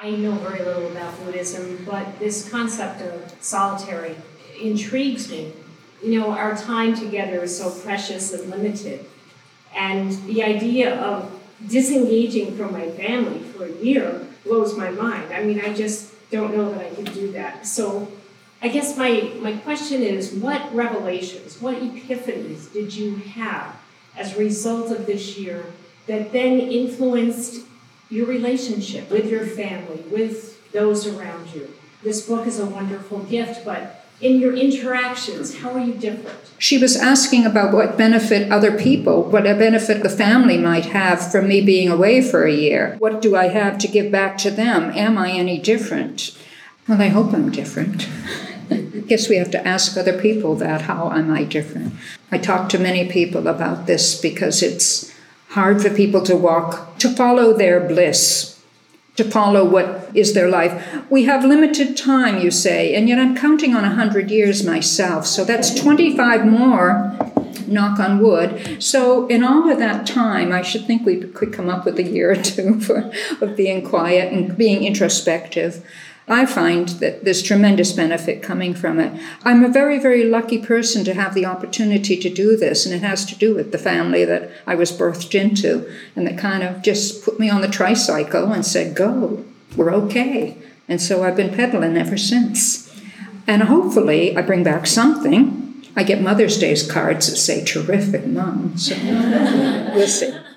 I know very little about Buddhism, but this concept of solitary intrigues me. You know, our time together is so precious and limited. And the idea of disengaging from my family for a year blows my mind. I mean, I just don't know that I could do that. So I guess my question is, what revelations, what epiphanies did you have as a result of this year that then influenced your relationship with your family, with those around you? This book is a wonderful gift, but in your interactions, how are you different? She was asking about what benefit other people, what a benefit the family might have from me being away for a year. What do I have to give back to them? Am I any different? Well, I hope I'm different. I guess we have to ask other people that, how am I different? I talk to many people about this because it's hard for people to follow their bliss, to follow what is their life. We have limited time, you say, and yet I'm counting on 100 years myself, so that's 25 more, knock on wood. So in all of that time, I should think we could come up with a year or two of being quiet and being introspective. I find that there's tremendous benefit coming from it. I'm a very, very lucky person to have the opportunity to do this, and it has to do with the family that I was birthed into, and that kind of just put me on the tricycle and said, go, we're okay. And so I've been pedaling ever since. And hopefully I bring back something. I get Mother's Day's cards that say, terrific mom. So we'll see.